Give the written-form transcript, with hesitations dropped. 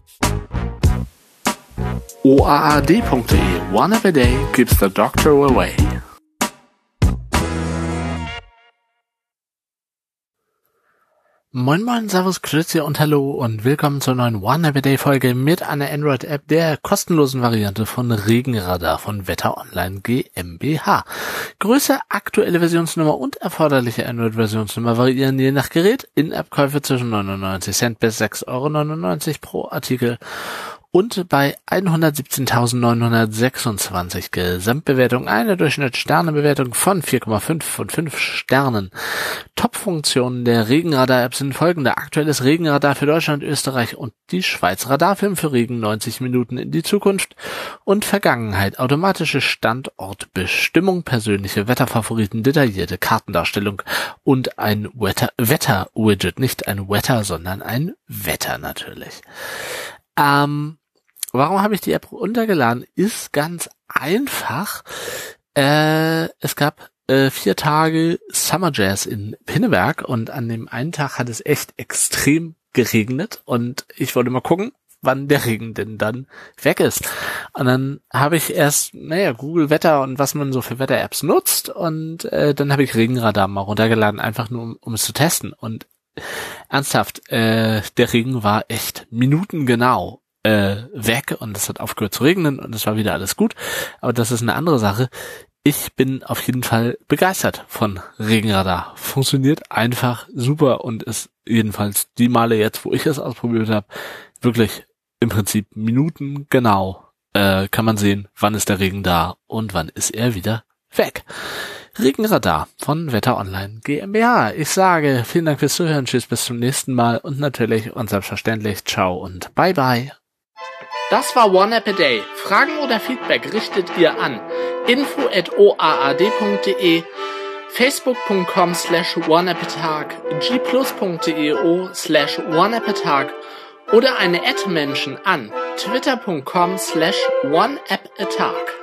OAAD.de. One every day keeps the doctor away. Moin moin, servus, grüezi und hallo und willkommen zur neuen One Everyday Folge mit einer Android-App der kostenlosen Variante von Regenradar von Wetter Online GmbH. Größe, aktuelle Versionsnummer und erforderliche Android-Versionsnummer variieren je nach Gerät. In-App-Käufe zwischen 99 Cent bis 6,99 € pro Artikel. Und bei 117.926 Gesamtbewertung eine Durchschnittssternebewertung von 4,5 von 5 Sternen. Top-Funktionen der Regenradar-App sind folgende: aktuelles Regenradar für Deutschland, Österreich und die Schweiz, Radarfilm für Regen 90 Minuten in die Zukunft und Vergangenheit, automatische Standortbestimmung, persönliche Wetterfavoriten, detaillierte Kartendarstellung und ein Wetter-Widget, nicht ein Wetter, sondern ein Wetter natürlich. Warum habe ich die App runtergeladen? Ist ganz einfach. Es gab 4 Tage Summer Jazz in Pinneberg und an dem einen Tag hat es echt extrem geregnet und ich wollte mal gucken, wann der Regen denn dann weg ist. Und dann habe ich erst, Google Wetter und was man so für Wetter-Apps nutzt und dann habe ich Regenradar mal runtergeladen, einfach nur um es zu testen. Und ernsthaft, der Regen war echt minutengenau weg und es hat aufgehört zu regnen und es war wieder alles gut. Aber das ist eine andere Sache. Ich bin auf jeden Fall begeistert von Regenradar. Funktioniert einfach super und ist jedenfalls die Male jetzt, wo ich es ausprobiert habe, wirklich im Prinzip minutengenau kann man sehen, wann ist der Regen da und wann ist er wieder weg. Regenradar von Wetter Online GmbH. Ich sage vielen Dank fürs Zuhören, tschüss, bis zum nächsten Mal und natürlich und selbstverständlich ciao und bye bye. Das war One App a Day. Fragen oder Feedback richtet ihr an info@oaad.de, facebook.com/oneappatag, gplus.io/oneappatag oder eine @Menschen an twitter.com/oneappatag.